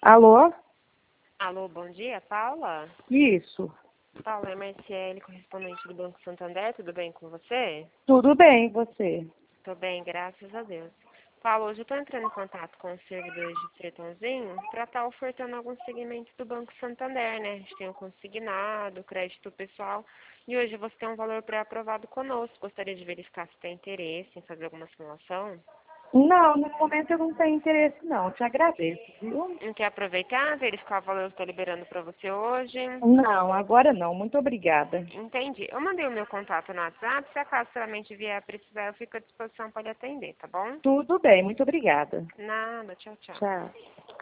Alô? Alô, bom dia, Paula? Isso. Paula, é Marciele, correspondente do Banco Santander, tudo bem com você? Tudo bem, e você? Tô bem, graças a Deus. Paula, hoje eu tô entrando em contato com os servidores de Sertãozinho para estar ofertando alguns segmentos do Banco Santander, né? A gente tem o consignado, o crédito pessoal, e hoje você tem um valor pré-aprovado conosco. Gostaria de verificar se tem interesse em fazer alguma simulação. Não, no momento eu não tenho interesse não, te agradeço, viu? Não quer aproveitar, verificar o valor que eu estou liberando para você hoje? Não, agora não, muito obrigada. Entendi. Eu mandei o meu contato no WhatsApp. Se acaso realmente vier a precisar, eu fico à disposição para lhe atender, tá bom? Tudo bem, muito obrigada. Nada. Tchau, tchau. Tchau.